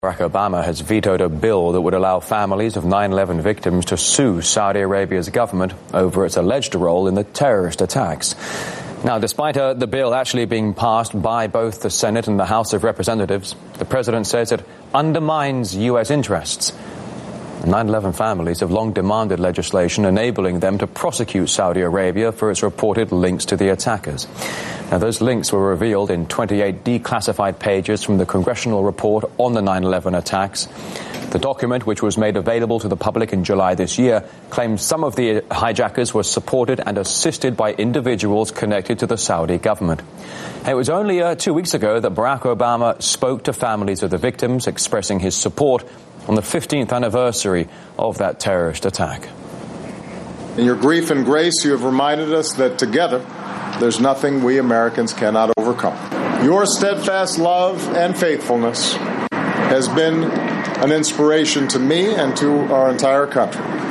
Barack Obama has vetoed a bill that would allow families of 9/11 victims to sue Saudi Arabia's government over its alleged role in the terrorist attacks. Now, despite the bill actually being passed by both the Senate and the House of Representatives, the president says it undermines U.S. interests. 9/11 families have long demanded legislation enabling them to prosecute Saudi Arabia for its reported links to the attackers. Now, those links were revealed in 28 declassified pages from the congressional report on the 9/11 attacks. The document, which was made available to the public in July this year, claims some of the hijackers were supported and assisted by individuals connected to the Saudi government. It was only 2 weeks ago that Barack Obama spoke to families of the victims, expressing his support on the 15th anniversary of that terrorist attack. In your grief and grace, you have reminded us that together, there's nothing we Americans cannot overcome. Your steadfast love and faithfulness has been an inspiration to me and to our entire country.